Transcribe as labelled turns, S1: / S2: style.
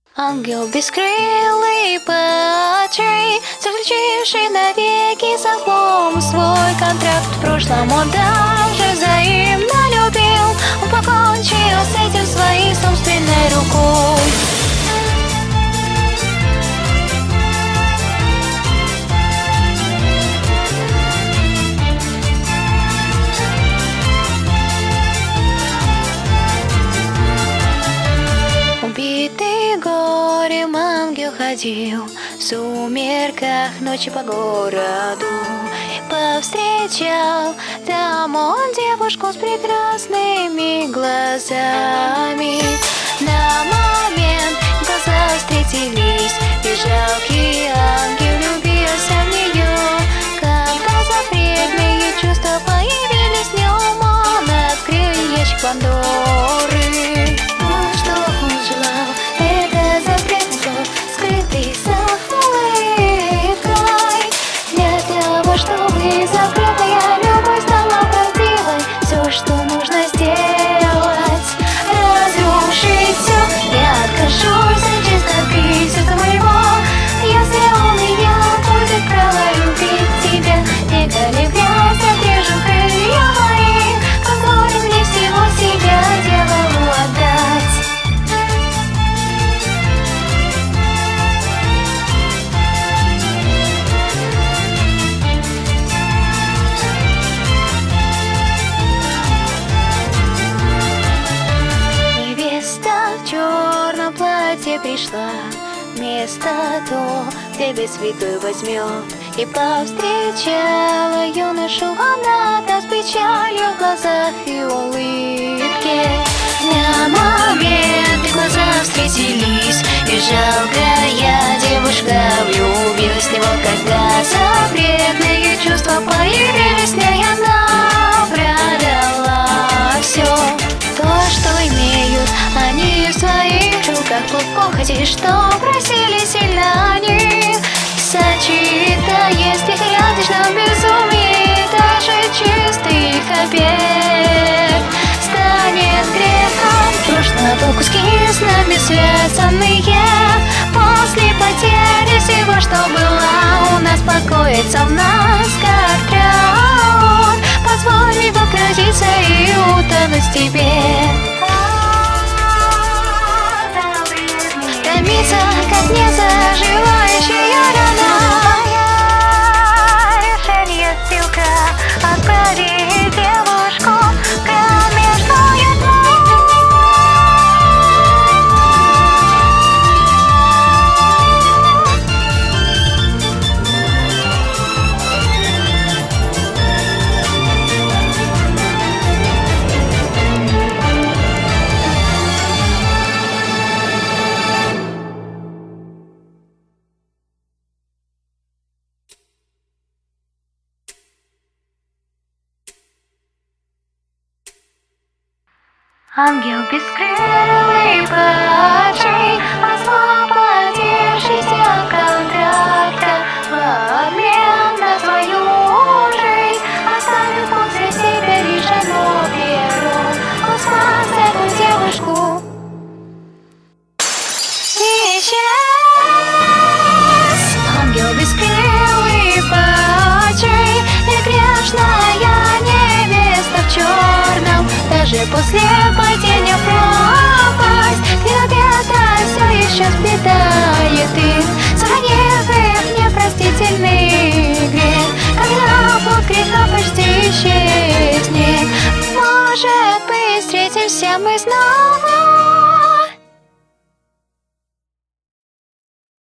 S1: Ангел бескрылый падший, заключивший навеки с Богом свой контракт. В прошлом он даже взаимно любил, он покончил с этим своей собственной рукой. Убитый горем ангел ходил в сумерках ночи по городу, повстречал там он девушку с прекрасными глазами. На момент глаза встретились, и жалкий ангел влюбился в нее. Когда запретные чувства появились в нем, он открыл ящик Пандоры. Скрытый за улыбкой, для того, чтобы закрытая любовь стала правдивой. Все, что нужно сделать, разрушить все. Я откажусь от чистоты сердца моего, если у меня будет право любить тебя. Не колеблясь, отрежу крылья мои, позволь мне всего себя дьяволу отдать. Пришла место то, где без святой возьмет, и повстречала юношу она с печалью в глазах и улыбке. На момент их глаза встретились, и жалкая девушка влюбилась в него. Когда запретные чувства появились в ней, она продала все. То, что имеют они в своих руках, плод похоти, что просили сильно они. Сочетая с лихорадочным безумием, даже чистый их обед станет грехом. Прошлое по куски с нами связанные, после потери всего, что было у нас, покоится в нас как траур. Позволь мне погрузиться и утонуть в тебе. Томиться, как незаживающая рана. Моя решение ссылка отправить девушку в кромешную тьму. Ангел бескрылый падший, освободившийся от контракта, в обмен на свою жизнь оставил после себя лишь одно перо. Он спас эту девушку и исчез. Ангел бескрылый падший, и грешная невеста в черном, даже после падения в пропасть, где обета все еще сплетает их, сохранив их непростительный грех. Когда плод греха почти исчезнет, может быть, встретимся мы снова.